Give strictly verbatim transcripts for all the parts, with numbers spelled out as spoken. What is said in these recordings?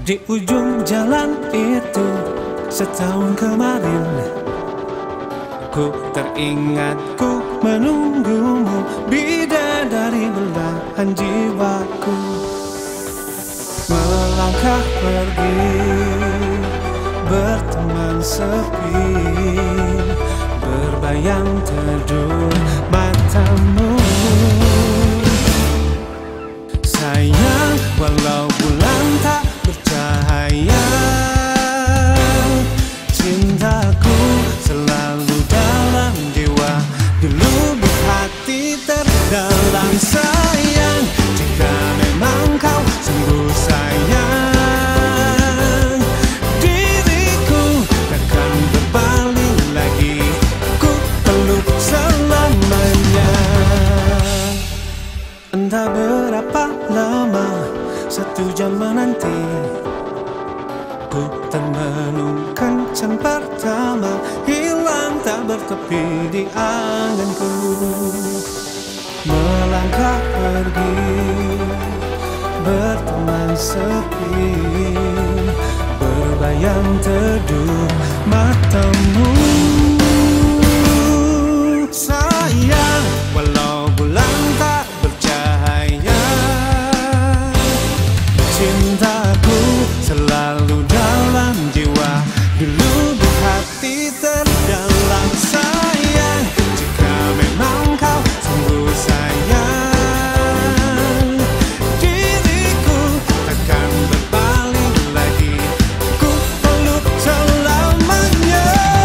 Di ujung jalan itu setahun kemarin, ku teringat ku menunggumu, bidadari belahan jiwaku. Melangkah pergi berteman sepi, berbayang teduh matamu. Sayang, walau bulan tak bercahaya, cintaku selalu dalam jiwa, di lubuk hati terdalam. Sayang, jika memang kau sungguh sayang, diriku takkan berbalik lagi, ku peluk selamanya. Entah berapa lama, satu jam menanti, ku tenun kencan pertama, hilang tak bertepi di anganku. Melangkah pergi berteman sepi, berbayang teduh matamu. Sayang, walau bulan tak bercahaya, cintaku selalu dalam jiwa, di lubuk hati terdalam. Sayang, jika memang kau sungguh sayang, diriku takkan berbalik lagi, ku peluk selamanya.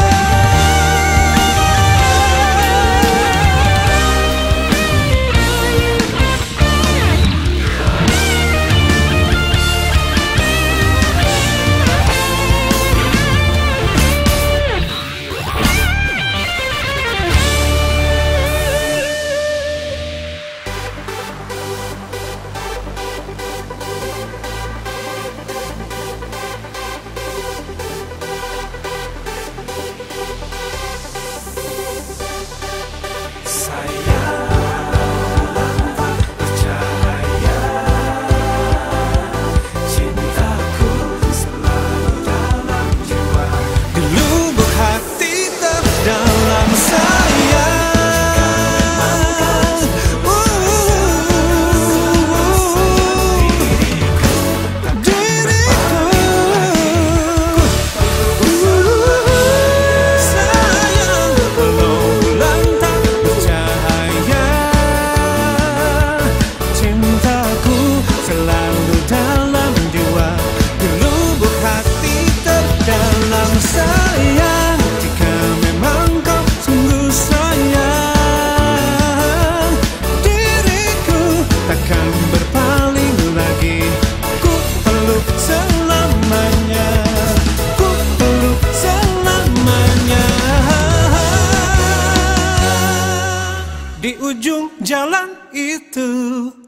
Sayang, jika memang kau sungguh sayang, diriku takkan berpaling lagi, ku peluk selamanya, ku peluk selamanya. Di ujung jalan itu